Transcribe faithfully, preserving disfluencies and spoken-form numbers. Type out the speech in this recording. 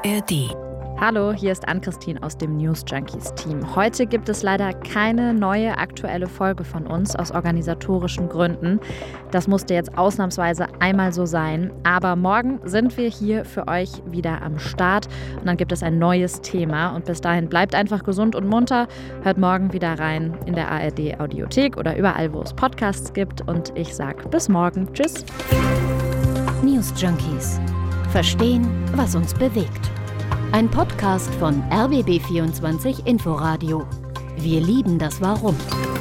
R D. Hallo, hier ist Ann-Christine aus dem News Junkies Team. Heute gibt es leider keine neue aktuelle Folge von uns aus organisatorischen Gründen. Das musste jetzt ausnahmsweise einmal so sein. Aber morgen sind wir hier für euch wieder am Start und dann gibt es ein neues Thema. Und bis dahin bleibt einfach gesund und munter. Hört morgen wieder rein in der A R D Audiothek oder überall, wo es Podcasts gibt. Und ich sag bis morgen. Tschüss. News Junkies. Verstehen, was uns bewegt. Ein Podcast von R B B vierundzwanzig Inforadio. Wir lieben das Warum.